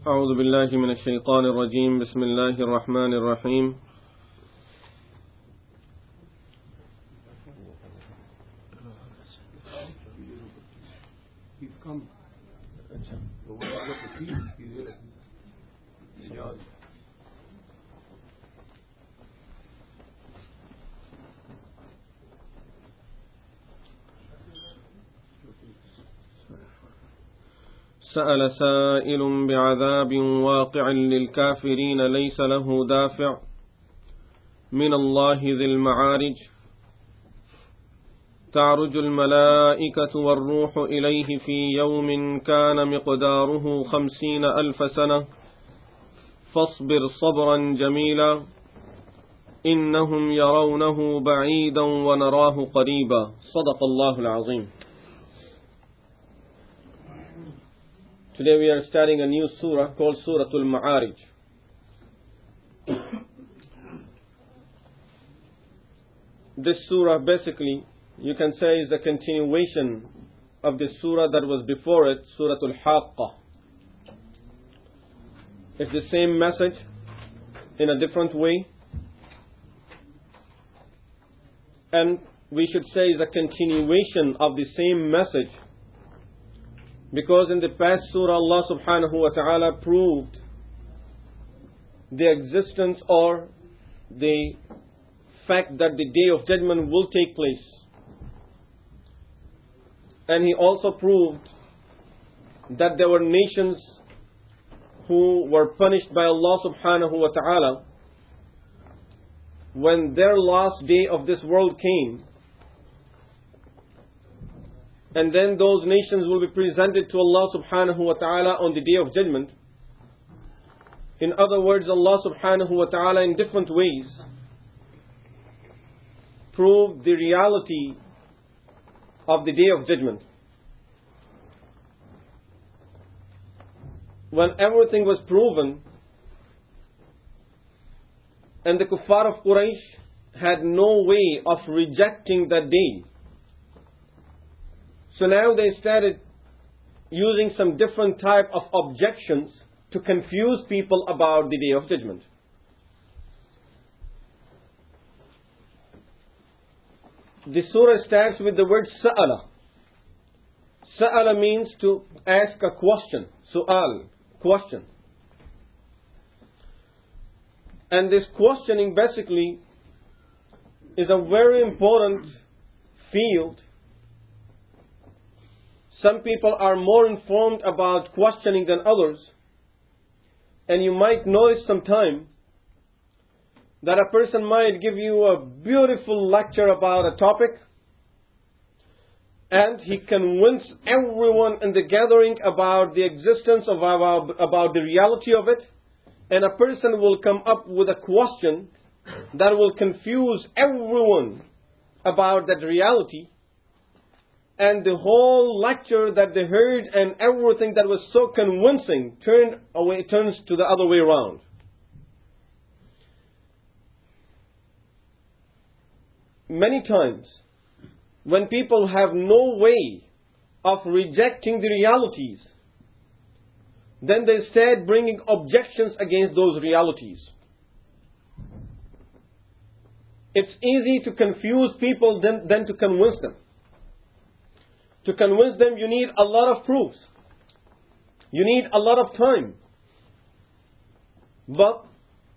أعوذ بالله من الشيطان الرجيم بسم الله الرحمن الرحيم سأل سائل بعذاب واقع للكافرين ليس له دافع من الله ذي المعارج تعرج الملائكة والروح إليه في يوم كان مقداره 50,000 سنة فاصبر صبرا جميلا إنهم يرونه بعيدا ونراه قريبا صدق الله العظيم. Today we are starting a new surah called Surah Al-Ma'arij. This surah basically you can say is a continuation of the surah that was before it, Surah Al-Haqqah. It's the same message in a different way, and we should say is a continuation of the same message, because in the past surah Allah subhanahu wa ta'ala proved the existence or the fact that the day of judgment will take place. And He also proved that there were nations who were punished by Allah subhanahu wa ta'ala when their last day of this world came. And then those nations will be presented to Allah subhanahu wa ta'ala on the day of judgment. In other words, Allah subhanahu wa ta'ala in different ways proved the reality of the day of judgment. When everything was proven and the kuffar of Quraysh had no way of rejecting that day, so now they started using some different type of objections to confuse people about the day of judgment. The surah starts with the word sa'ala. Sa'ala means to ask a question. Su'al, question. And this questioning basically is a very important field. Some people are more informed about questioning than others. And you might notice sometime that a person might give you a beautiful lecture about a topic, and he convince everyone in the gathering about the existence of about the reality of it, and a person will come up with a question that will confuse everyone about that reality, and the whole lecture that they heard and everything that was so convincing turns to the other way around. Many times, when people have no way of rejecting the realities, then they start bringing objections against those realities. It's easy to confuse people than to convince them. To convince them, you need a lot of proofs. You need a lot of time. But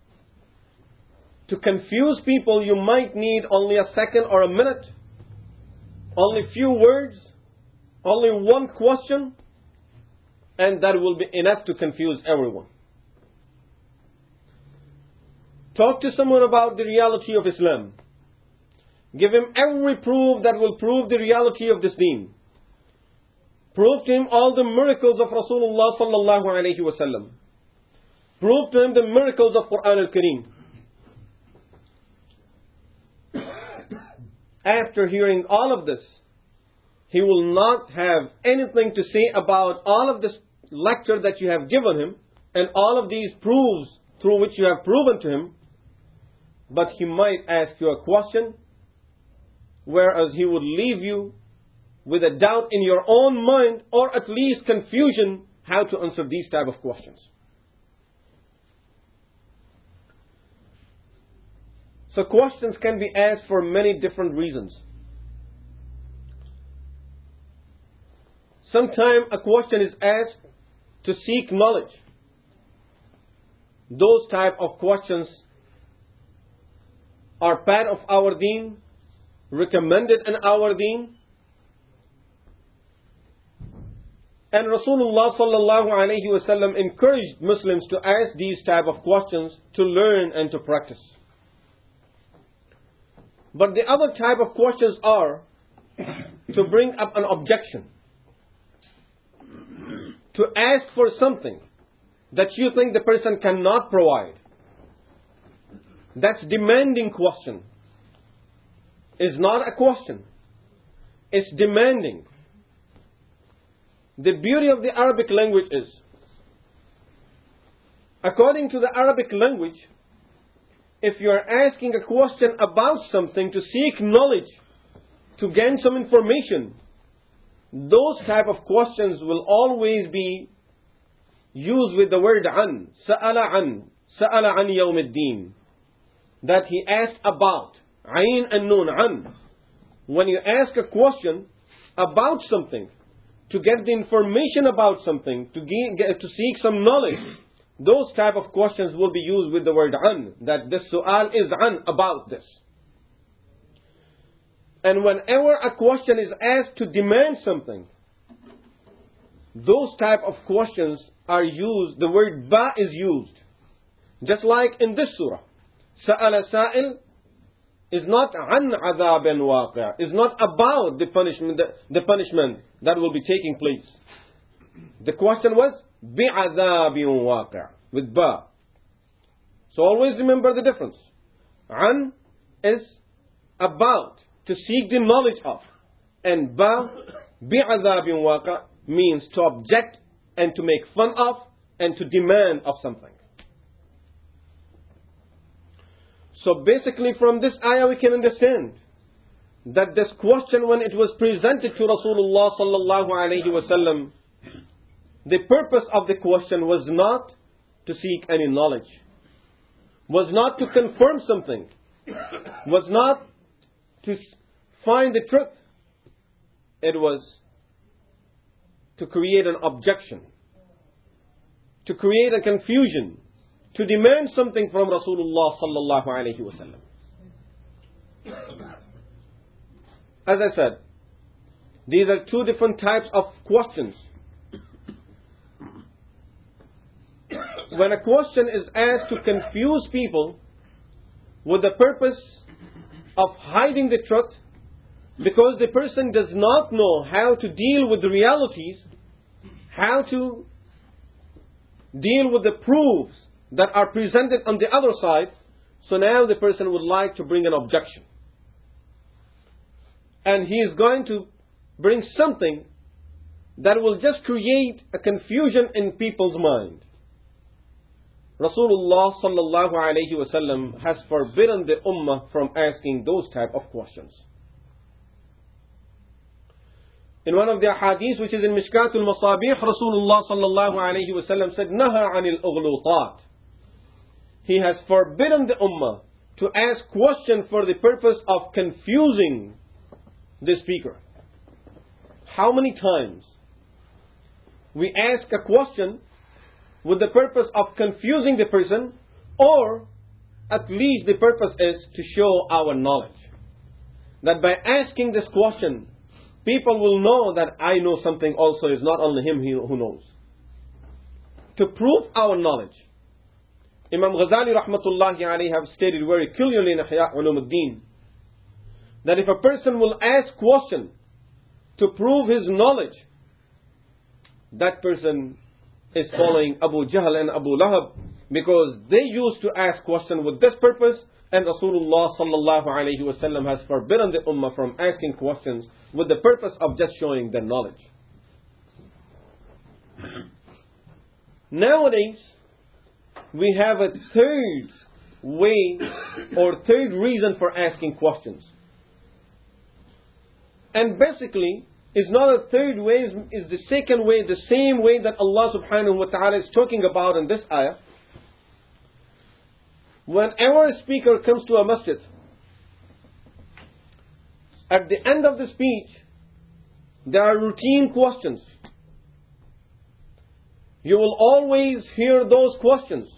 to confuse people, you might need only a second or a minute, only few words, only one question, and that will be enough to confuse everyone. Talk to someone about the reality of Islam. Give him every proof that will prove the reality of this deen. Prove to him all the miracles of Rasulullah sallallahu alayhi wa sallam. Prove to him the miracles of Quran al-Kareem. After hearing all of this, he will not have anything to say about all of this lecture that you have given him and all of these proofs through which you have proven to him, but he might ask you a question, whereas he would leave you with a doubt in your own mind, or at least confusion how to answer these type of questions. So questions can be asked for many different reasons. Sometimes a question is asked to seek knowledge. Those type of questions are part of our deen, recommended in our deen. And Rasulullah sallallahu alayhi wa sallam encouraged Muslims to ask these type of questions to learn and to practice. But the other type of questions are to bring up an objection. To ask for something that you think the person cannot provide. That's demanding question. It's not a question. It's demanding. The beauty of the Arabic language is, according to the Arabic language, if you are asking a question about something to seek knowledge, to gain some information, those type of questions will always be used with the word an. Sa'ala an yawm ad-din. That he asked about. Ayn and nun, an. When you ask a question about something, to get the information about something, to seek some knowledge, those type of questions will be used with the word an. That this su'al is an, about this. And whenever a question is asked to demand something, those type of questions are used, the word ba is used. Just like in this surah. Sa'ala sa'il is not an adhabin waqi', is not about the punishment that will be taking place. The question was bi'adhabin waqi', with ba. So always remember the difference. An is about, to seek the knowledge of. And ba, bi'adhabin waqi' means to object and to make fun of and to demand of something. So basically from this ayah we can understand that this question, when it was presented to Rasulullah sallallahu alayhi wa sallam, the purpose of the question was not to seek any knowledge, was not to confirm something, was not to find the truth. It was to create an objection, to create a confusion, to demand something from Rasulullah sallallahu alayhi wa sallam. As I said, these are two different types of questions. When a question is asked to confuse people with the purpose of hiding the truth, because the person does not know how to deal with the realities, how to deal with the proofs that are presented on the other side, so now the person would like to bring an objection. And he is going to bring something that will just create a confusion in people's mind. Rasulullah sallallahu alayhi wa sallam has forbidden the ummah from asking those type of questions. In one of the hadiths which is in Mishkatul Masabih, Rasulullah sallallahu alayhi wa sallam said, Naha anil ughlutat. He has forbidden the ummah to ask question for the purpose of confusing the speaker. How many times we ask a question with the purpose of confusing the person, or at least the purpose is to show our knowledge. That by asking this question, people will know that I know something also, is not only him who knows. To prove our knowledge. Imam Ghazali rahmatullahi alayhi have stated very clearly in Ihya Ulumuddin that if a person will ask question to prove his knowledge, that person is following Abu Jahl and Abu Lahab, because they used to ask question with this purpose, and Rasulullah sallallahu alayhi wa sallam has forbidden the ummah from asking questions with the purpose of just showing their knowledge. Nowadays, we have a third way or third reason for asking questions. And basically, is not a third way, is the second way, the same way that Allah subhanahu wa ta'ala is talking about in this ayah. Whenever a speaker comes to a masjid, at the end of the speech, there are routine questions. You will always hear those questions.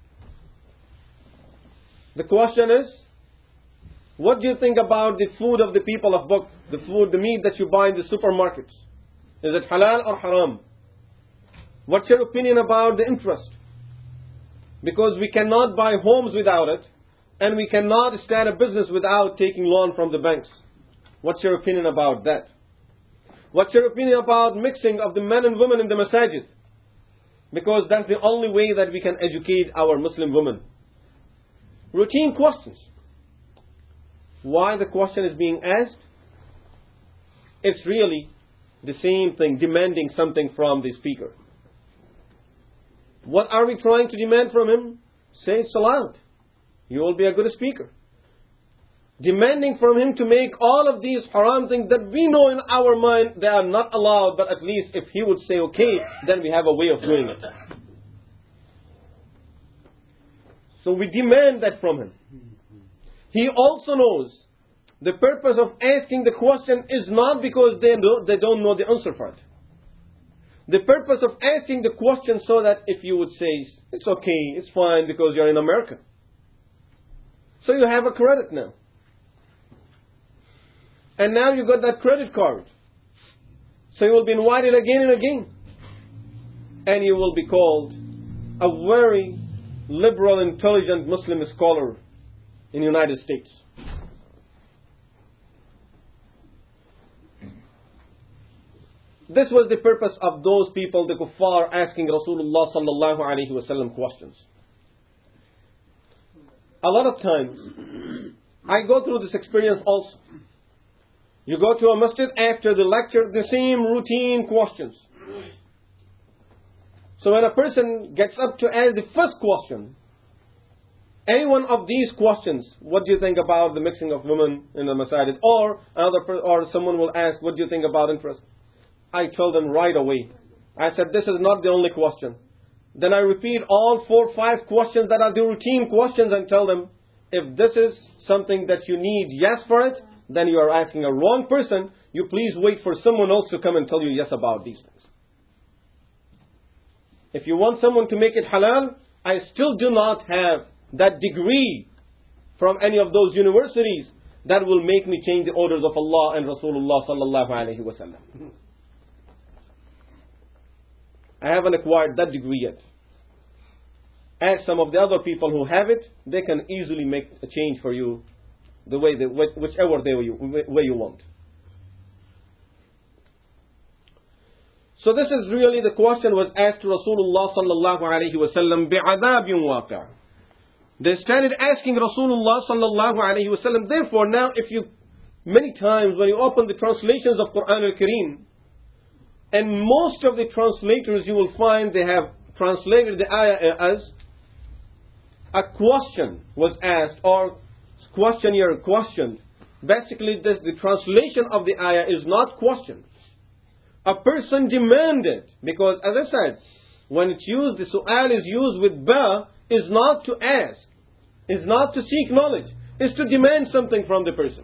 The question is, what do you think about the food of the people of book? The food, the meat that you buy in the supermarkets. Is it halal or haram? What's your opinion about the interest? Because we cannot buy homes without it, and we cannot start a business without taking loan from the banks. What's your opinion about that? What's your opinion about mixing of the men and women in the masajid? Because that's the only way that we can educate our Muslim women. Routine questions. Why the question is being asked? It's really the same thing, demanding something from the speaker. What are we trying to demand from him? Say salat. You will be a good speaker. Demanding from him to make all of these haram things that we know in our mind they are not allowed, but at least if he would say okay, then we have a way of doing it. So we demand that from him. He also knows the purpose of asking the question is not because they don't know the answer for it. The purpose of asking the question so that if you would say, it's okay, it's fine because you're in America. So you have a credit now. And now you got that credit card. So you will be invited again and again. And you will be called a very liberal, intelligent Muslim scholar in the United States. This was the purpose of those people, the kuffar, asking Rasulullah sallallahu alaihi wasallam questions. A lot of times, I go through this experience also. You go to a masjid after the lecture, the same routine questions. So when a person gets up to ask the first question, any one of these questions, what do you think about the mixing of women in the masajid? Or someone will ask, what do you think about interest? I tell them right away. I said, this is not the only question. Then I repeat all 4 or 5 questions that are the routine questions and tell them, if this is something that you need yes for it, then you are asking a wrong person. You please wait for someone else to come and tell you yes about these things. If you want someone to make it halal, I still do not have that degree from any of those universities that will make me change the orders of Allah and Rasulullah sallallahu alaihi wasallam. I haven't acquired that degree yet. As some of the other people who have it, they can easily make a change for you the way whichever way you want. So this is really the question was asked to Rasulullah sallallahu alaihi wasallam bi'adabin waqi'. They started asking Rasulullah sallallahu alaihi wasallam. Therefore, now many times when you open the translations of Quran al-Kareem, and most of the translators you will find they have translated the ayah as a question was asked or questionnaire questioned. Basically, the translation of the ayah is not question. A person demanded, because as I said, when it's used, the su'al is used with ba, is not to ask, is not to seek knowledge, is to demand something from the person.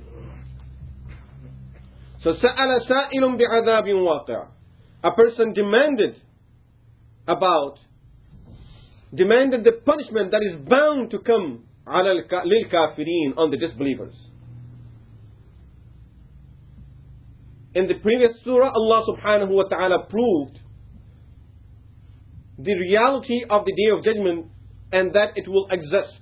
So سَأَلَ سَائِلٌ بِعَذَابٍ وَاقِعٍ. A person demanded the punishment that is bound to come لِلْكَافِرِينَ on the disbelievers. In the previous surah, Allah subhanahu wa ta'ala proved the reality of the Day of Judgment and that it will exist.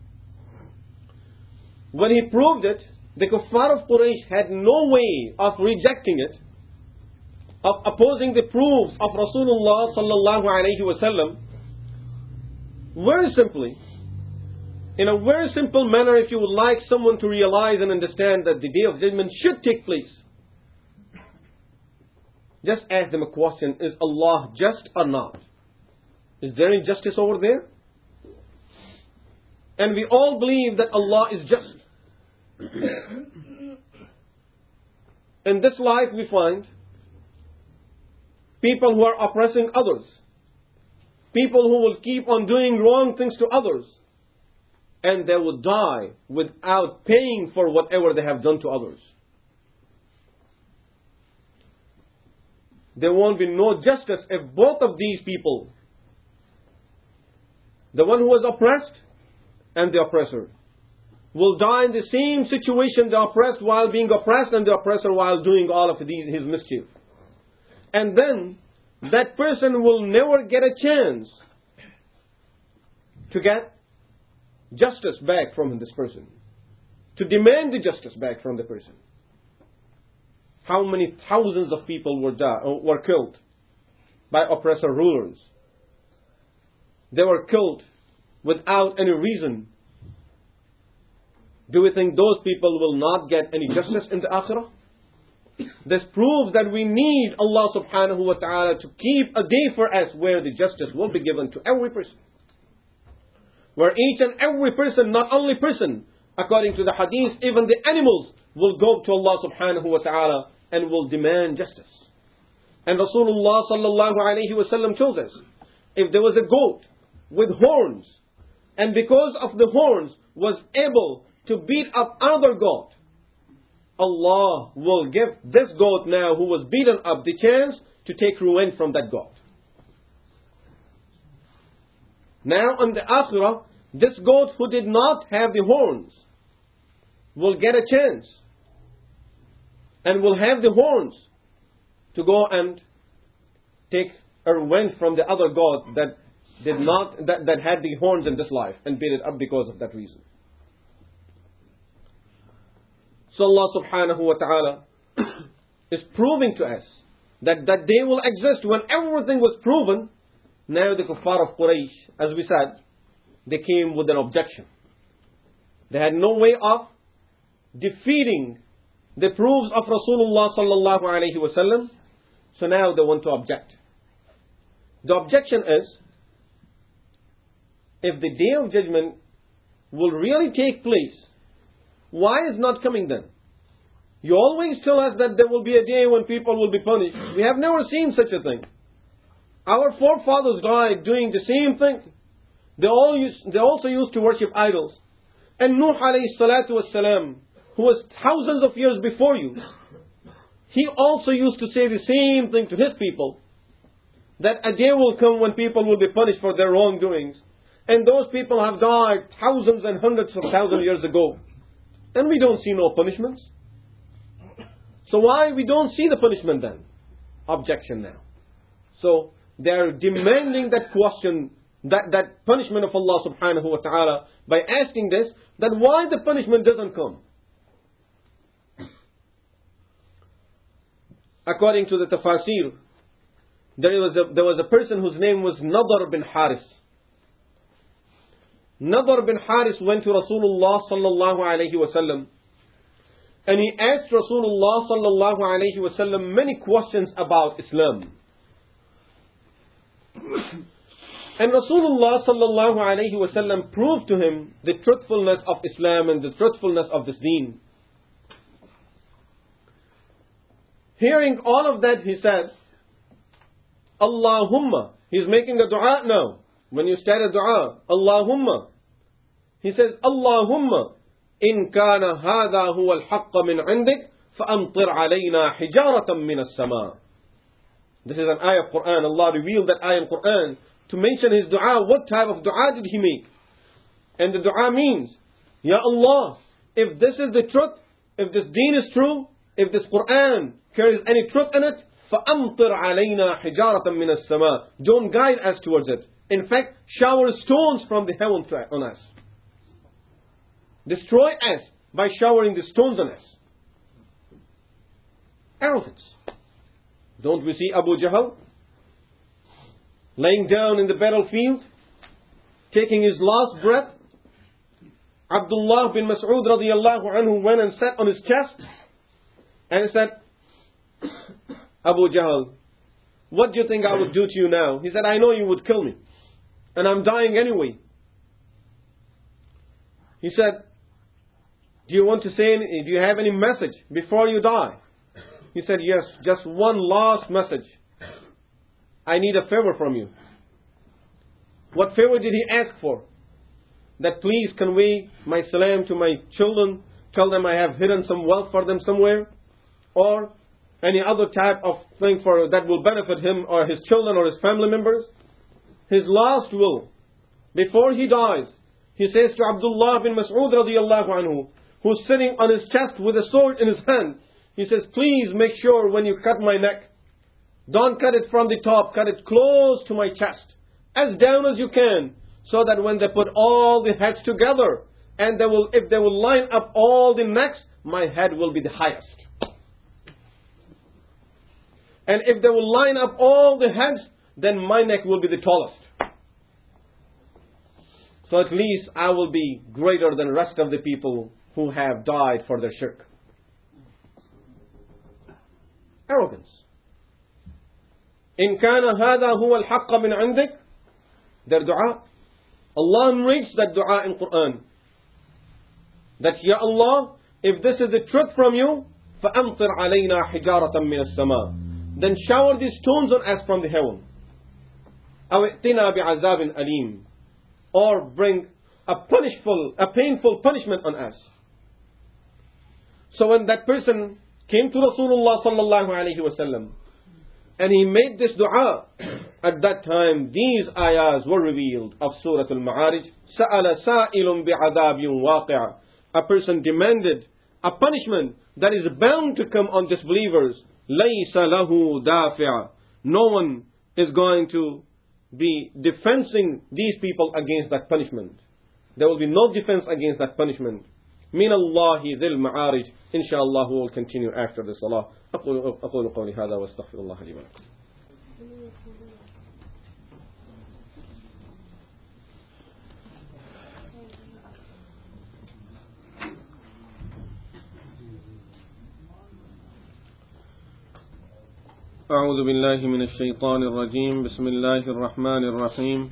When He proved it, the kuffar of Quraysh had no way of rejecting it, of opposing the proofs of Rasulullah sallallahu alayhi wasallam. Very simply, in a very simple manner, if you would like someone to realize and understand that the Day of Judgment should take place, just ask them a question, is Allah just or not? Is there injustice over there? And we all believe that Allah is just. In this life we find people who are oppressing others, people who will keep on doing wrong things to others, and they will die without paying for whatever they have done to others. There won't be no justice if both of these people, the one who was oppressed and the oppressor, will die in the same situation, the oppressed while being oppressed and the oppressor while doing all of his mischief. And then that person will never get a chance to get justice back from this person, to demand the justice back from the person. How many thousands of people were killed by oppressor rulers? They were killed without any reason. Do we think those people will not get any justice in the akhirah? This proves that we need Allah subhanahu wa ta'ala to keep a day for us where the justice will be given to every person. Where each and every person, not only person, according to the hadith, even the animals will go to Allah subhanahu wa ta'ala and will demand justice. And Rasulullah sallallahu alayhi wa sallam tells us, if there was a goat with horns, and because of the horns was able to beat up another goat, Allah will give this goat now who was beaten up the chance to take revenge from that goat. Now on the akhirah, this goat who did not have the horns will get a chance and will have the horns to go and take a revenge from the other goat that had the horns in this life and beat it up because of that reason. So Allah subhanahu wa ta'ala is proving to us that that day will exist when everything was proven. Now the kuffar of Quraysh, as we said, they came with an objection. They had no way of defeating the proofs of Rasulullah sallallahu alayhi wa sallam. So now they want to object. The objection is, if the day of judgment will really take place, why is not coming then? You always tell us that there will be a day when people will be punished. We have never seen such a thing. Our forefathers died doing the same thing. They also used to worship idols. And Nuh alayhi salatu wassalam, who was thousands of years before you, he also used to say the same thing to his people, that a day will come when people will be punished for their wrongdoings. And those people have died thousands and hundreds of thousands of years ago. And we don't see no punishments. So why we don't see the punishment then? Objection now. So they are demanding that question, that punishment of Allah subhanahu wa ta'ala, by asking this, that why the punishment doesn't come. According to the tafasir, there was a person whose name was Nadar bin Haris. Nadar bin Haris went to Rasulullah sallallahu alayhi wa sallam, and he asked Rasulullah sallallahu alayhi wa sallam many questions about Islam. And Rasulullah sallallahu alayhi wa sallam proved to him the truthfulness of Islam and the truthfulness of this deen. Hearing all of that, he said, Allahumma. He's making a dua now. When you start a dua, Allahumma. He says, Allahumma, in kana hadha huwa al-haqqa min indik, فَأَمْطِرْ عَلَيْنَا حِجَارَةً مِّنَ السَّمَاءِ. This is an ayah of Quran. Allah revealed that ayah in Quran to mention his dua. What type of dua did he make? And the dua means, Ya Allah, if this is the truth, if this deen is true, if this Quran carries any truth in it, فَأَمْطِرْ عَلَيْنَا حِجَارَةً مِّنَ السَّمَاءِ. Don't guide us towards it. In fact, shower stones from the heaven on us. Destroy us by showering the stones on us. Arrogance. Don't we see Abu Jahl laying down in the battlefield, taking his last breath? Abdullah bin Mas'ud radiyallahu anhu went and sat on his chest and said, Abu Jahl, what do you think I would do to you now? He said, I know you would kill me, and I'm dying anyway. He said, do you have any message before you die? He said, yes, just one last message. I need a favor from you. What favor did he ask for? that please convey my salam to my children, tell them I have hidden some wealth for them somewhere, or any other type of thing for that will benefit him or his children or his family members. His last will, before he dies, he says to Abdullah bin Mas'ud radiyallahu anhu, who's sitting on his chest with a sword in his hand, he says, please make sure when you cut my neck, don't cut it from the top, cut it close to my chest, as down as you can, so that when they put all the heads together, and if they will line up all the necks, my head will be the highest. And if they will line up all the heads, then my neck will be the tallest. So at least I will be greater than the rest of the people who have died for their shirk. Arrogance. إن كان هذا هو الحق من عندك. Their dua. Allah narrates that dua in Quran. That, Ya Allah, if this is the truth from you, فَأَمْطِرْ عَلَيْنَا حِجَارَةً مِنَ السَّمَاءِ. Then shower these stones on us from the heaven. أَوْ ائْتِنَا بِعَذَابٍ أَلِيمٍ. Or bring a painful punishment on us. So when that person came to Rasulullah sallallahu alayhi wa sallam, and he made this dua, at that time these ayahs were revealed of Surah Al-Ma'arij. سَأَلَ سَائِلٌ بِعَذَابٍ وَاقِعٍ. A person demanded a punishment that is bound to come on disbelievers. لَيْسَ لَهُ دَافِعًا. No one is going to be defending these people against that punishment. There will be no defense against that punishment. من الله ذي المعارج. Inshallah, we will continue after the salah. أقول قولي هذا واستغفر الله لي ولكم. أعوذ بالله من الشيطان الرجيم. بسم الله الرحمن الرحيم.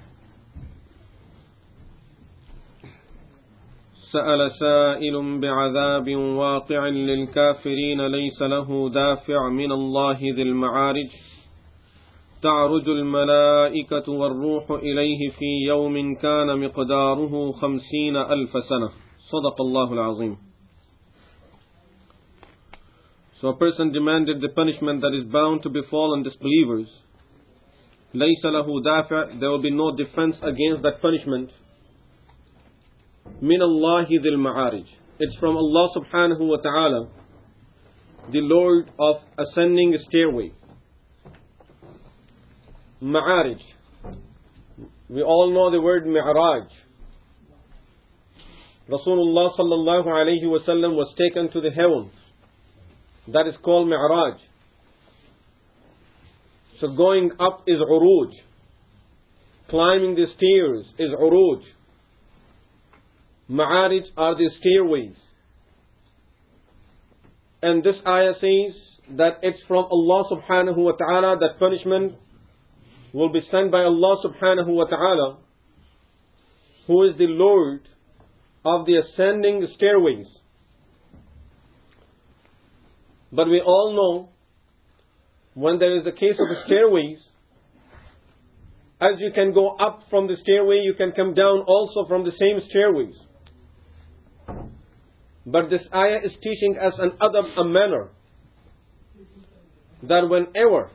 سأل سائل بعذاب واقع للكافرين ليس له دافع من الله ذي المعارج. تعرج الملائكة والروح إليه في يوم كان مقداره 50,000 سنة. صدق الله العظيم. So a person demanded the punishment that is bound to befall on disbelievers. لَيْسَ لَهُ دَافِعٌ. There will be no defense against that punishment. مِنَ اللَّهِ ذِي الْمَعَارِجِ. It's from Allah subhanahu wa ta'ala, the Lord of ascending stairway. Ma'arij. We all know the word Mi'raj. Rasulullah sallallahu alayhi wa sallam was taken to the heavens. That is called Mi'raj. So going up is Uruj. Climbing the stairs is Uruj. Ma'arij are the stairways. And this ayah says that it's from Allah subhanahu wa ta'ala that punishment will be sent by Allah subhanahu wa ta'ala, who is the Lord of the ascending stairways. But we all know, when there is a case of the stairways, as you can go up from the stairway, you can come down also from the same stairways. But this ayah is teaching us an adab, a manner, that whenever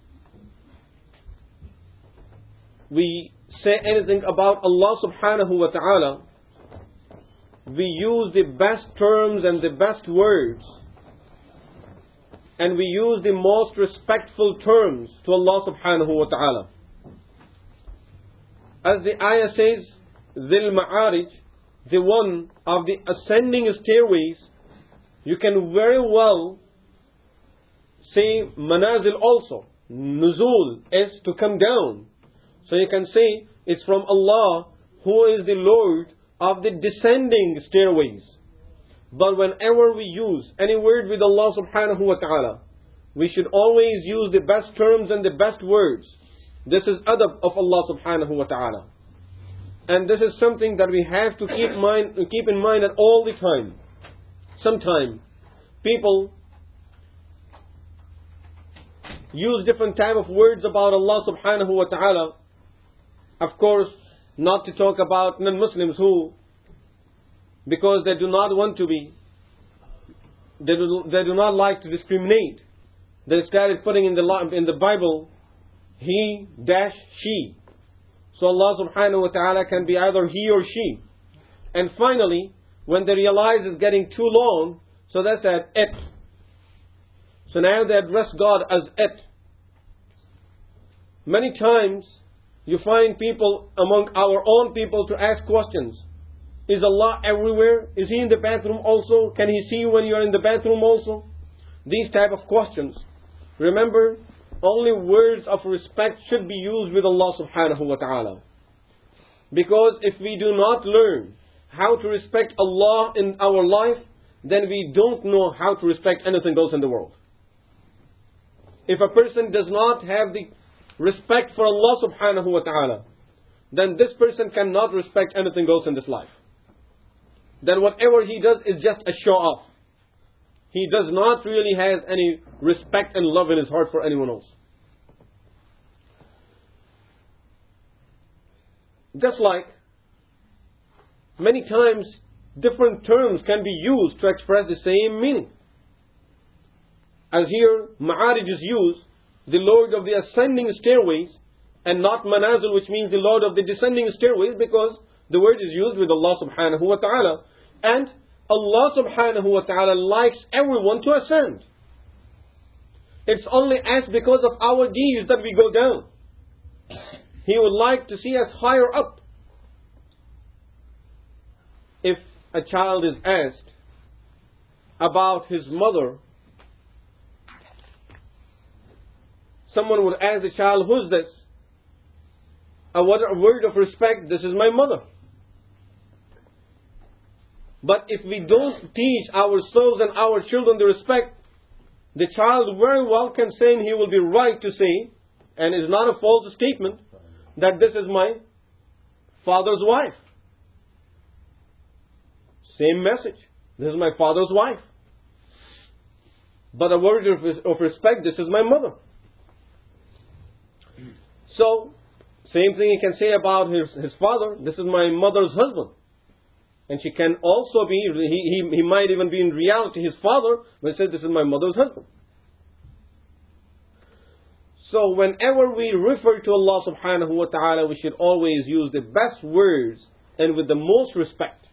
we say anything about Allah subhanahu wa ta'ala, we use the best terms and the best words, and we use the most respectful terms to Allah subhanahu wa ta'ala. As the ayah says, Dhil Ma'arij, the one of the ascending stairways, you can very well say Manazil also. Nuzul is to come down. So you can say it's from Allah, who is the Lord of the descending stairways. But whenever we use any word with Allah subhanahu wa ta'ala, we should always use the best terms and the best words. This is adab of Allah subhanahu wa ta'ala. And this is something that we have to keep in mind at all the time. Sometimes people use different type of words about Allah subhanahu wa ta'ala. Of course, not to talk about non-Muslims who, because they do not want to be, they do not like to discriminate, they started putting in the Bible, he dash she. So Allah subhanahu wa ta'ala can be either he or she. And finally, when they realize it's getting too long, so they said it. So now they address God as it. Many times you find people among our own people to ask questions. Is Allah everywhere? Is He in the bathroom also? Can He see you when you are in the bathroom also? These type of questions. Remember, only words of respect should be used with Allah subhanahu wa ta'ala. Because if we do not learn how to respect Allah in our life, then we don't know how to respect anything else in the world. If a person does not have the respect for Allah subhanahu wa ta'ala, then this person cannot respect anything else in this life. Then whatever he does is just a show off. He does not really have any respect and love in his heart for anyone else. Just like many times different terms can be used to express the same meaning. As here, Ma'arij is used, the Lord of the ascending stairways, and not Manazil, which means the Lord of the descending stairways, because the word is used with Allah subhanahu wa ta'ala. And Allah subhanahu wa ta'ala likes everyone to ascend. It's only as because of our deeds that we go down. He would like to see us higher up. If a child is asked about his mother, someone would ask the child, who's this? A word of respect, this is my mother. But if we don't teach ourselves and our children the respect, the child very well can say, and he will be right to say, and is not a false statement, that this is my father's wife. Same message. This is my father's wife. But a word of respect, this is my mother. So, same thing he can say about his father, this is my mother's husband. And she can also be, he might even be in reality his father, but he says, this is my mother's husband. So whenever we refer to Allah subhanahu wa ta'ala, we should always use the best words and with the most respect.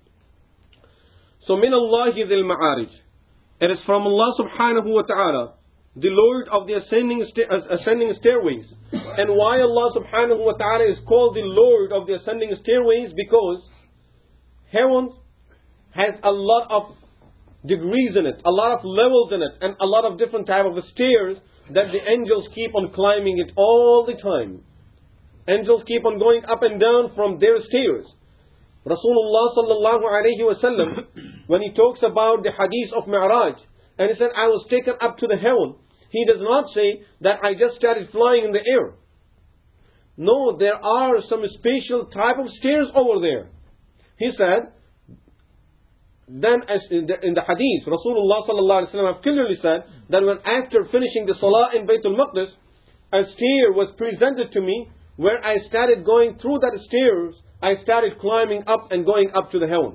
So min Allahi dhil ma'arij. It is from Allah subhanahu wa ta'ala, the Lord of the ascending stairways. And why Allah subhanahu wa ta'ala is called the Lord of the ascending stairways? Because heaven has a lot of degrees in it, a lot of levels in it, and a lot of different type of stairs that the angels keep on climbing it all the time. Angels keep on going up and down from their stairs. Rasulullah sallallahu alayhi wa sallam, when he talks about the hadith of Mi'raj, and he said, I was taken up to the heaven, he does not say that I just started flying in the air. No, there are some special type of stairs over there. He said, then as in the hadith, Rasulullah sallallahu alaihi wasallam clearly said that when after finishing the salah in Baytul Maqdis, a stair was presented to me where I started going through that stairs, I started climbing up and going up to the heaven.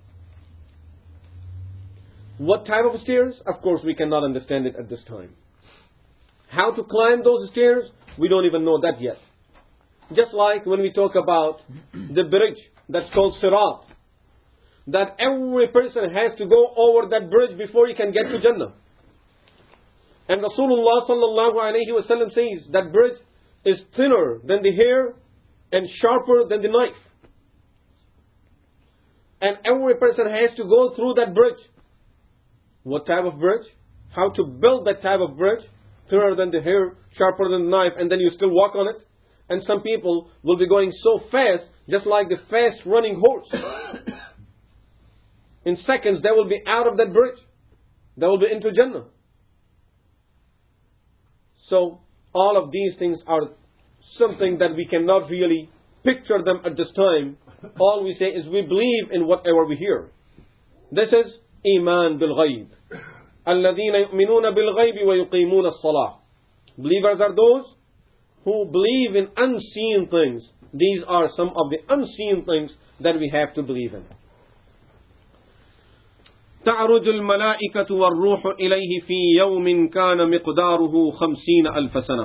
What type of stairs? Of course we cannot understand it at this time. How to climb those stairs? We don't even know that yet. Just like when we talk about the bridge that's called Sirat, that every person has to go over that bridge before he can get to Jannah. And Rasulullah sallallahu alayhi wa sallam says that bridge is thinner than the hair and sharper than the knife. And every person has to go through that bridge. What type of bridge? How to build that type of bridge? Thinner than the hair, sharper than the knife, and then you still walk on it. And some people will be going so fast, just like the fast running horse. In seconds, they will be out of that bridge. They will be into Jannah. So, all of these things are something that we cannot really picture them at this time. All we say is we believe in whatever we hear. This is Iman bil Ghayb. الَّذِينَ يُؤْمِنُونَ بِالْغَيْبِ وَيُقِيمُونَ الصَّلَاةِ. Believers are those who believe in unseen things. These are some of the unseen things that we have to believe in. تعرج الملائكة والروح إليه في يوم كان مقداره 50,000 سنة.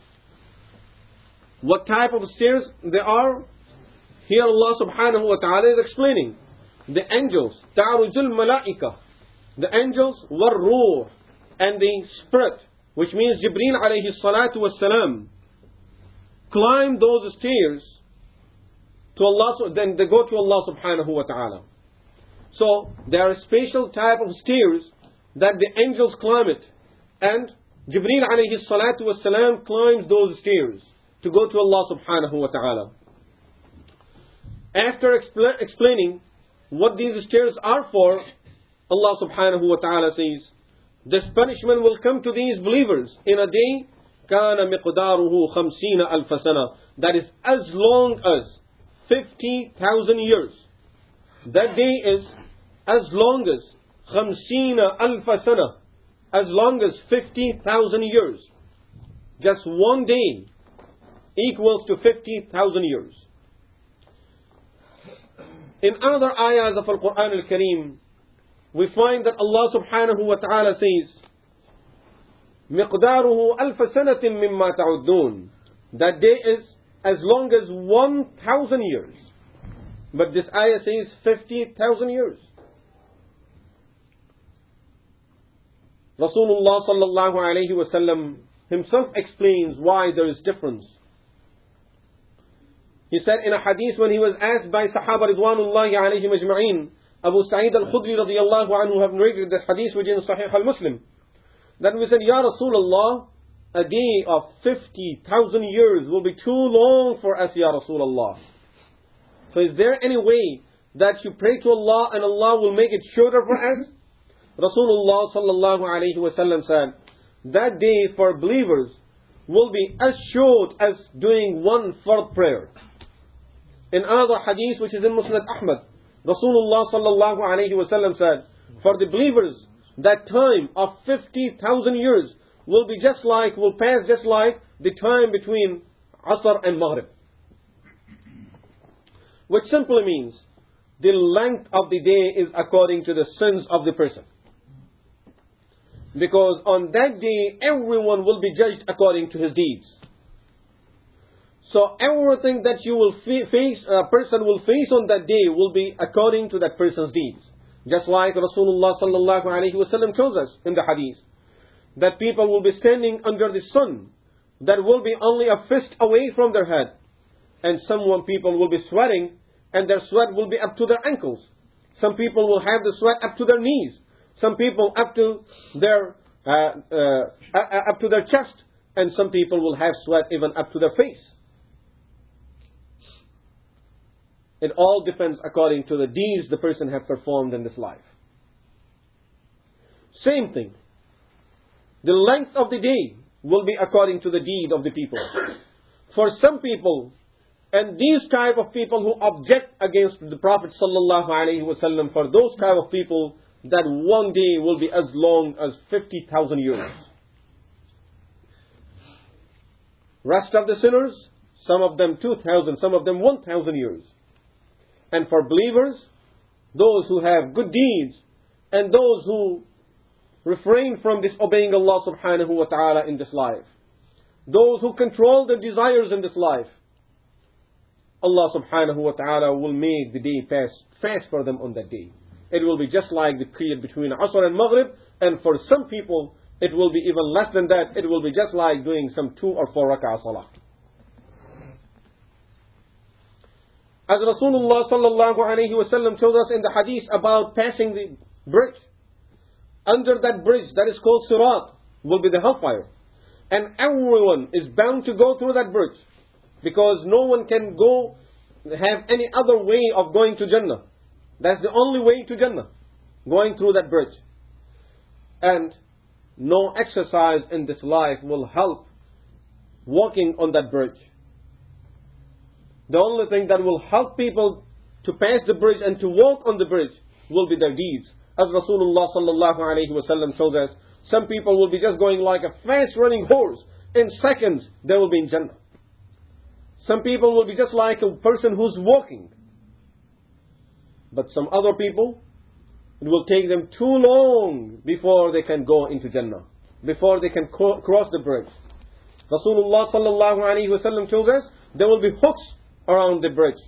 What type of stairs they are? Here Allah subhanahu wa ta'ala is explaining. The angels, تعرج الملائكة, the angels, والروح, and the spirit, which means Jibreel alayhi salatu wassalam, climb those stairs to Allah, then they go to Allah subhanahu wa ta'ala. So there are special type of stairs that the angels climb it, and Jibreel alayhi salatu wassalam climbs those stairs to go to Allah subhanahu wa ta'ala. After explaining what these stairs are for, Allah subhanahu wa ta'ala says, this punishment will come to these believers in a day كان مقداره 50,000 سنة, that is as long as 50,000 years. That day is as long as 50,000 سنة, as long as 50,000 years. Just one day equals to 50,000 years. In other ayahs of Al-Quran Al-Kareem, we find that Allah subhanahu wa ta'ala says, مقداره 1,000 سنة مما تعدون. That day is as long as 1,000 years. But this ayah says 50,000 years. Rasulullah sallallahu alayhi wa sallam himself explains why there is difference. He said in a hadith when he was asked by Sahaba Ridwanullahi alayhim ajma'in, Abu Sa'id al-Khudri radiyallahu anhu have narrated this hadith within Sahih al-Muslim, that we said, Ya Rasulullah, a day of 50,000 years will be too long for us, Ya Rasulullah. So is there any way that you pray to Allah and Allah will make it shorter for us? Rasulullah sallallahu alayhi wa sallam said, that day for believers will be as short as doing one fard prayer. In another hadith which is in Musnad Ahmad, Rasulullah sallallahu alayhi wa sallam said, for the believers, that time of 50,000 years will pass just like the time between Asr and Maghrib. Which simply means the length of the day is according to the sins of the person. Because on that day, everyone will be judged according to his deeds. So everything that you will face, a person will face on that day will be according to that person's deeds. Just like Rasulullah sallallahu alayhi wa sallam tells us in the hadith, that people will be standing under the sun that will be only a fist away from their head. And people will be sweating, and their sweat will be up to their ankles. Some people will have the sweat up to their knees. Some people up to their chest, and some people will have sweat even up to their face. It all depends according to the deeds the person has performed in this life. Same thing. The length of the day will be according to the deed of the people. For some people, and these type of people who object against the Prophet sallallahu alaihi wasallam, for those type of people, that one day will be as long as 50,000 years. Rest of the sinners, some of them 2,000, some of them 1,000 years. And for believers, those who have good deeds and those who refrain from disobeying Allah subhanahu wa ta'ala in this life, those who control their desires in this life, Allah subhanahu wa ta'ala will make the day pass fast for them on that day. It will be just like the period between Asr and Maghrib, and for some people it will be even less than that. It will be just like doing some 2 or 4 rak'ah salah. As Rasulullah sallallahu alayhi wa sallam tells us in the hadith about passing the bridge, under that bridge that is called Sirat will be the hellfire. And everyone is bound to go through that bridge, because no one can have any other way of going to Jannah. That's the only way to Jannah, going through that bridge. And no exercise in this life will help walking on that bridge. The only thing that will help people to pass the bridge and to walk on the bridge will be their deeds. As Rasulullah sallallahu alayhi wa sallam shows us, some people will be just going like a fast running horse, in seconds, they will be in Jannah. Some people will be just like a person who's walking. But some other people, it will take them too long before they can go into Jannah, before they can cross the bridge. Rasulullah sallallahu alaihi wasallam tells us there will be hooks around the bridge.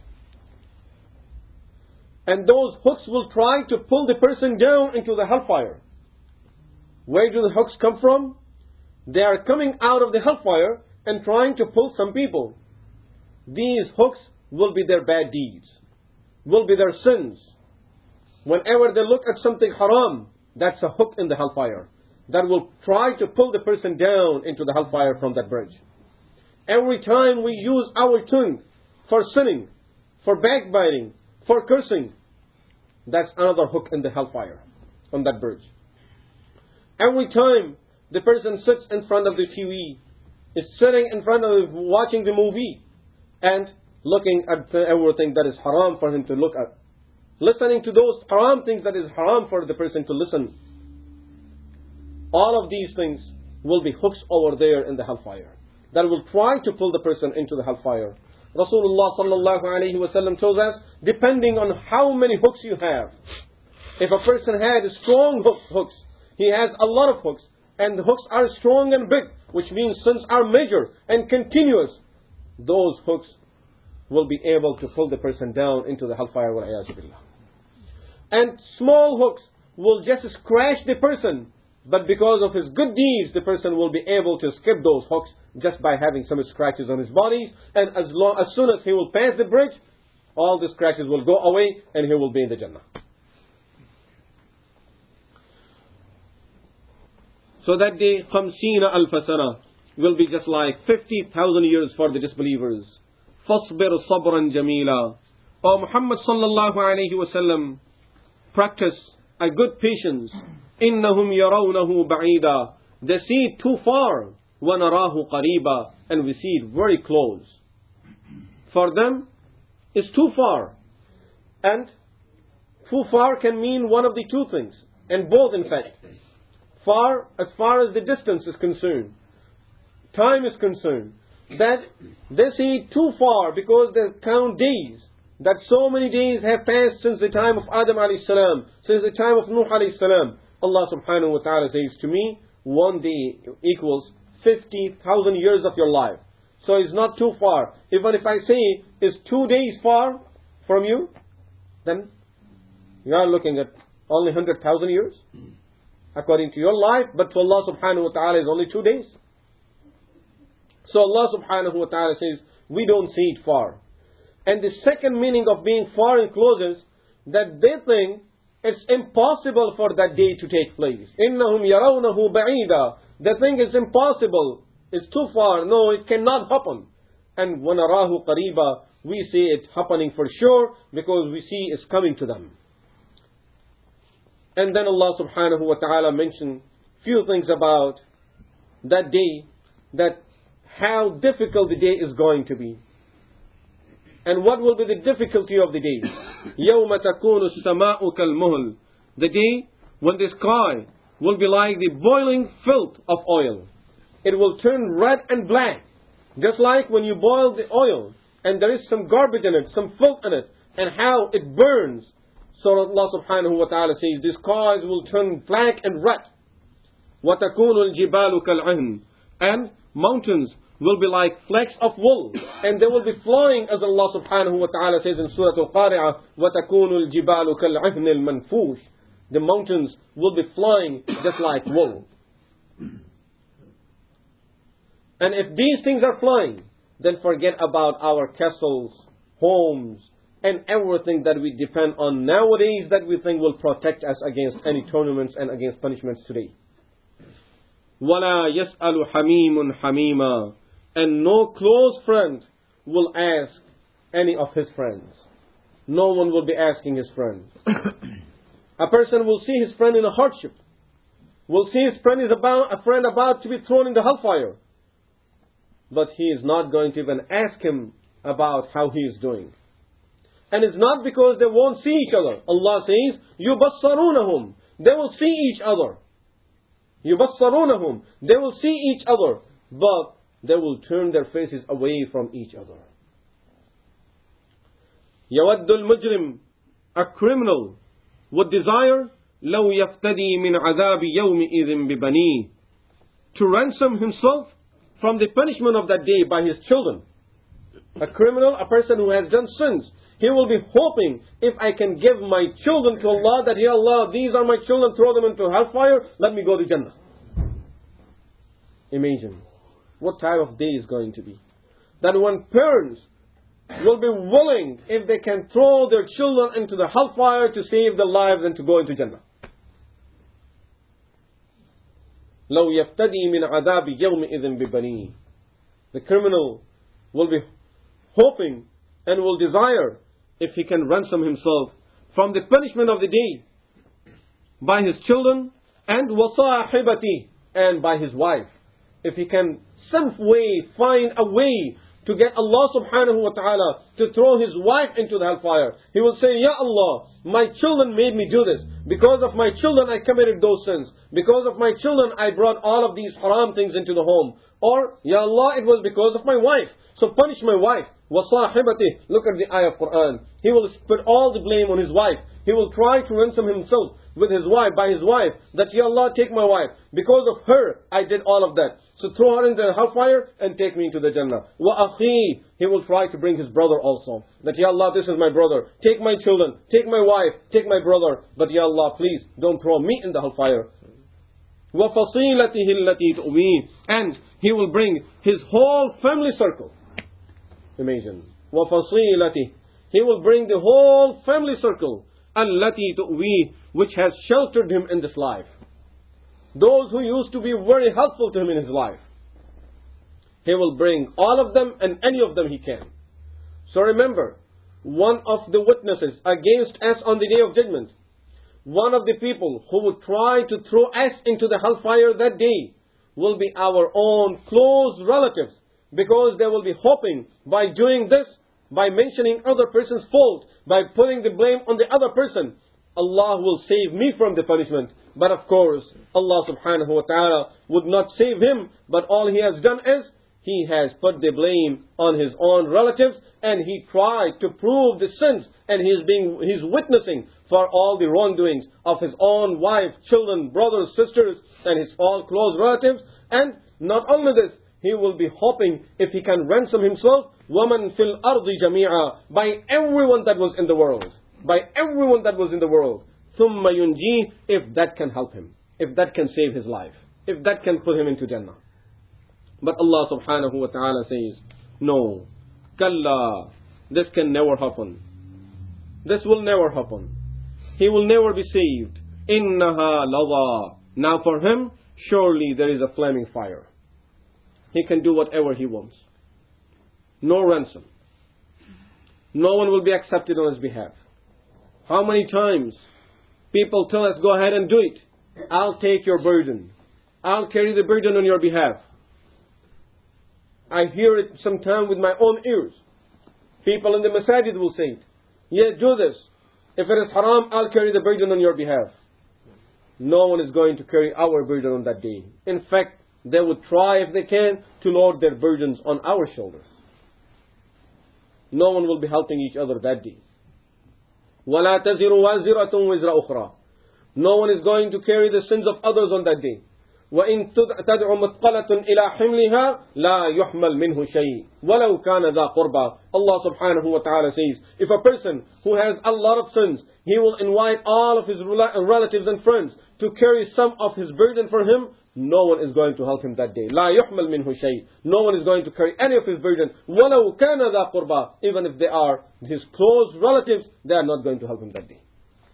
And those hooks will try to pull the person down into the hellfire. Where do the hooks come from? They are coming out of the hellfire and trying to pull some people. These hooks will be their bad deeds, will be their sins. Whenever they look at something haram, that's a hook in the hellfire that will try to pull the person down into the hellfire from that bridge. Every time we use our tongue for sinning, for backbiting, for cursing, that's another hook in the hellfire on that bridge. Every time the person sits in front of the TV, is sitting in front of watching the movie and looking at everything that is haram for him to look at, listening to those haram things that is haram for the person to listen. All of these things will be hooks over there in the hellfire that will try to pull the person into the hellfire. Rasulullah sallallahu alaihi wasallam tells us, depending on how many hooks you have. If a person had strong hooks, he has a lot of hooks, and the hooks are strong and big, which means sins are major and continuous, those hooks will be able to pull the person down into the hellfire. And small hooks will just scratch the person, but because of his good deeds, the person will be able to skip those hooks just by having some scratches on his body. And as soon as he will pass the bridge, all the scratches will go away and he will be in the Jannah. So that day, 50,000 sana will be just like 50,000 years for the disbelievers. فَاصْبِرْ صَبْرًا جَمِيلًا. O Muhammad sallallahu alayhi wa sallam, practice a good patience. إِنَّهُمْ يَرَوْنَهُ بَعِيدًا. They see it too far. وَنَرَاهُ قَرِيبًا. And we see it very close. For them, it's too far. And too far can mean one of the two things. And both in fact. Far as the distance is concerned. Time is concerned. That they see it too far because they count days. That so many days have passed since the time of Adam alayhi salam, since the time of Nuh alayhi salam. Allah subhanahu wa ta'ala says to me, one day equals 50,000 years of your life. So it's not too far. Even if I say it's 2 days far from you, then you are looking at only 100,000 years according to your life, but to Allah subhanahu wa ta'ala is only 2 days. So Allah subhanahu wa ta'ala says, we don't see it far. And the second meaning of being far and close is that they think it's impossible for that day to take place. إِنَّهُمْ يَرَوْنَهُ بَعِيدًا. They think it's impossible. It's too far. No, it cannot happen. And وَنَرَاهُ قَرِيبًا. We see it happening for sure because we see it's coming to them. And then Allah subhanahu wa ta'ala mentioned few things about that day, that how difficult the day is going to be. And what will be the difficulty of the day? يَوْمَ تَكُونُ السَّمَاءُ كَالْمُهْلِ. The day when the sky will be like the boiling filth of oil. It will turn red and black. Just like when you boil the oil and there is some garbage in it, some filth in it, and how it burns. So Allah subhanahu wa ta'ala says, the skies will turn black and red. وَتَكُونُ الْجِبَالُ كَالْعِهْنِ. And mountains will be like flecks of wool, and they will be flying, as Allah subhanahu wa ta'ala says in Surah Al-Qari'ah, وَتَكُونُ الْجِبَالُ كَالْعِهْنِ الْمَنْفُوشِ. The mountains will be flying just like wool. And if these things are flying, then forget about our castles, homes, and everything that we depend on nowadays that we think will protect us against any tournaments and against punishments today. وَلَا يَسْأَلُ حَمِيمٌ حَمِيمًا. And no close friend will ask any of his friends. No one will be asking his friends. A person will see his friend in a hardship. Will see his friend is about to be thrown in the hellfire. But he is not going to even ask him about how he is doing. And it's not because they won't see each other. Allah says, يُبَصَّرُونَهُمْ. They will see each other. يُبَصَّرُونَهُمْ. They will see each other. but they will turn their faces away from each other. يود المجرم, a criminal, would desire لو يفتدي من عذاب يومئذ ببنيه, to ransom himself from the punishment of that day by his children. A criminal, a person who has done sins, he will be hoping, if I can give my children to Allah, that, Ya Allah, these are my children, throw them into hellfire, let me go to Jannah. Imagine what type of day is going to be. That when parents will be willing, if they can throw their children into the hellfire to save their lives and to go into Jannah. لو يفتدي من عذاب يومئذ ببنيه. The criminal will be hoping and will desire, if he can ransom himself from the punishment of the day by his children, and وصاحبته, and by his wife. If he can some way find a way to get Allah subhanahu wa ta'ala to throw his wife into the hellfire, he will say, Ya Allah, my children made me do this. Because of my children I committed those sins. Because of my children I brought all of these haram things into the home. Or, Ya Allah, it was because of my wife. So punish my wife. وَصَاحِبَتِهِ. Look at the ayah of Quran. He will put all the blame on his wife. He will try to ransom himself with his wife, by his wife, that, Ya Allah, take my wife. Because of her, I did all of that. So throw her into the hellfire and take me into the Jannah. وَأَخِي. He will try to bring his brother also. That, Ya Allah, this is my brother. Take my children. Take my wife. Take my brother. But, Ya Allah, please don't throw me in the hellfire. وَفَصِيلَتِهِ الَّتِي تُؤْوِيهِ. And he will bring his whole family circle. Imagine. وَفَصِيلَتِهِ. He will bring the whole family circle. الَّتِي تُؤْوِيهِ. Which has sheltered him in this life. Those who used to be very helpful to him in his life. He will bring all of them and any of them he can. So remember, one of the witnesses against us on the day of judgment, one of the people who would try to throw us into the hellfire that day, will be our own close relatives. Because they will be hoping, by doing this, by mentioning other person's fault, by putting the blame on the other person, Allah will save me from the punishment. But of course, Allah subhanahu wa ta'ala would not save him, but all he has done is, he has put the blame on his own relatives, and he tried to prove the sins, and he's witnessing for all the wrongdoings of his own wife, children, brothers, sisters, and his all close relatives. And not only this, he will be hoping, if he can ransom himself, وَمَنْ فِي الْأَرْضِ جَمِيعًا, by everyone that was in the world. By everyone that was in the world. ثُمَّ يُنْجِيهِ, if that can help him. If that can save his life. If that can put him into Jannah. But Allah subhanahu wa ta'ala says, no. Kalla. This can never happen. This will never happen. He will never be saved. إِنَّهَا لَظَى. Now for him, surely there is a flaming fire. He can do whatever he wants. No ransom. No one will be accepted on his behalf. How many times people tell us, go ahead and do it. I'll take your burden. I'll carry the burden on your behalf. I hear it sometimes with my own ears. People in the masajid will say it. Yeah, do this. If it is haram, I'll carry the burden on your behalf. No one is going to carry our burden on that day. In fact, they would try, if they can, to load their burdens on our shoulders. No one will be helping each other that day. وَلَا تَزِرُ وَازِرَةٌ وِزْرَ أُخْرَى. No one is going to carry the sins of others on that day. وَإِن تَدْعُ مُثْقَلَةٌ إِلَى حِمْلِهَا لَا يُحْمَلْ مِنْهُ شَيْءٍ وَلَوْ كَانَ ذَا قُرْبَى. Allah subhanahu wa ta'ala says, if a person who has a lot of sins, he will invite all of his relatives and friends to carry some of his burden for him, no one is going to help him that day. لَا يُحْمَلْ مِنْهُ شَيْءٍ. No one is going to carry any of his burden. وَلَوْ كَانَ ذَا قُرْبَى. Even if they are his close relatives, they are not going to help him that day.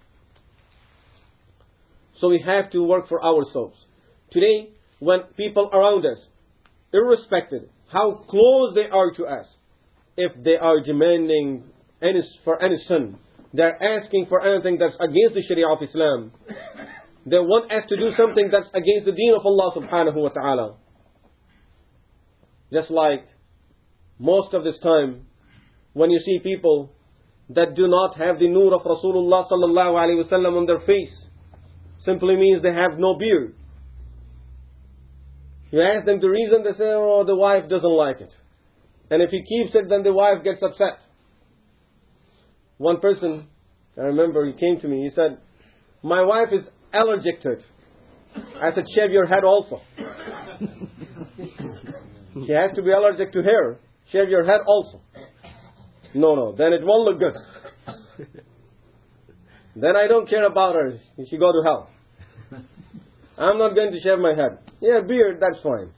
So we have to work for ourselves. Today, when people around us, irrespective how close they are to us, if they are demanding for any sin, they're asking for anything that's against the Sharia of Islam, they want us to do something that's against the deen of Allah subhanahu wa ta'ala. Just like most of this time, when you see people that do not have the nur of Rasulullah sallallahu alaihi wasallam on their face, simply means they have no beard. You ask them the reason, they say, oh, the wife doesn't like it. And if he keeps it, then the wife gets upset. One person, I remember, he came to me, he said, my wife is allergic to it. I said, shave your head also. She has to be allergic to hair. Shave your head also. No, then it won't look good. Then I don't care about her. She go to hell. I'm not going to shave my head. Yeah, beard, that's fine.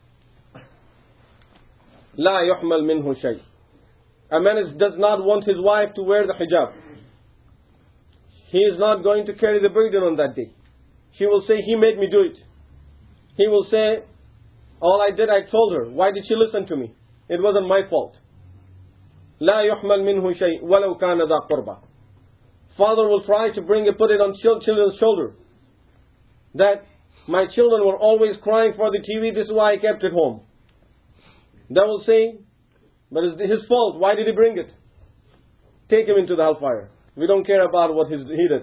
لا يحمل منه شيء. A man does not want his wife to wear the hijab. He is not going to carry the burden on that day. She will say, he made me do it. He will say, all I did, I told her. Why did she listen to me? It wasn't my fault. لا يحمل منه شيء ولو كان ذا قربى. Father will try to put it on children's shoulder. That my children were always crying for the TV, this is why I kept it home. They will say, but it's his fault, why did he bring it? Take him into the hellfire. We don't care about what he did.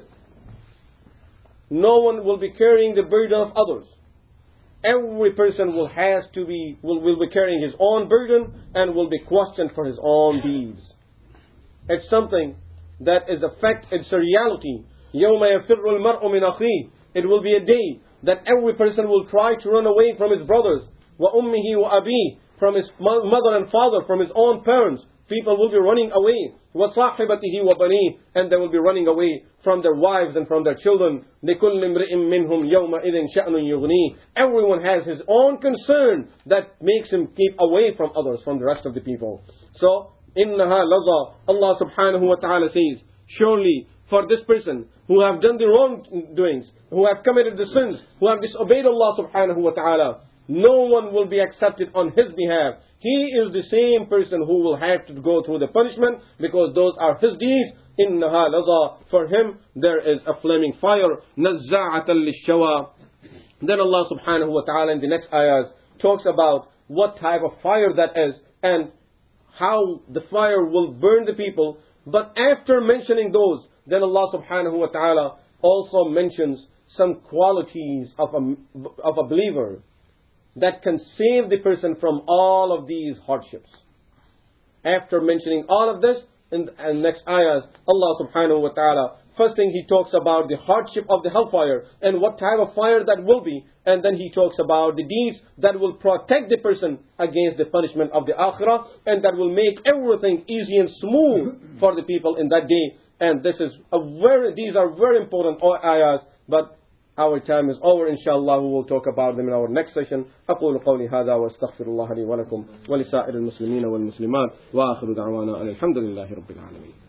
No one will be carrying the burden of others. Every person will be carrying his own burden and will be questioned for his own deeds. It's something that is a fact, it's a reality. يَوْمَ يَفِرُّ الْمَرْءُ مِنْ أَخِيهِ. It will be a day that every person will try to run away from his brothers. وَأُمِّهِ وَأَبِيهِ. From his mother and father, from his own parents. People will be running away. وَصَاحِبَتِهِ وَبَنِيهِ. And they will be running away from their wives and from their children. لِكُلِّ امْرِئٍ مِّنْهُمْ يَوْمَئِذٍ شَأْنٌ يُغْنِيهِ. Everyone has his own concern that makes him keep away from others, from the rest of the people. So, إِنَّهَا لَظَى. Allah subhanahu wa ta'ala says, surely for this person who have done the wrongdoings, who have committed the sins, who have disobeyed Allah subhanahu wa ta'ala, no one will be accepted on his behalf. He is the same person who will have to go through the punishment because those are his deeds. إِنَّهَا لَظَى. For him there is a flaming fire. نَزَّاعَةً لِلشَّوَى. Then Allah subhanahu wa ta'ala in the next ayahs talks about what type of fire that is and how the fire will burn the people. But after mentioning those, then Allah subhanahu wa ta'ala also mentions some qualities of a believer that can save the person from all of these hardships. After mentioning all of this, in the next ayahs, Allah subhanahu wa ta'ala, first thing He talks about the hardship of the hellfire and what type of fire that will be. And then He talks about the deeds that will protect the person against the punishment of the akhirah and that will make everything easy and smooth for the people in that day. And these are very important ayahs, but our time is over. Inshallah, we will talk about them in our next session. أقول قولي هذا واستغفر الله لي ولكم ولسائر المسلمين والمسلمات وآخر دعوانا الحمد لله رب العالمين.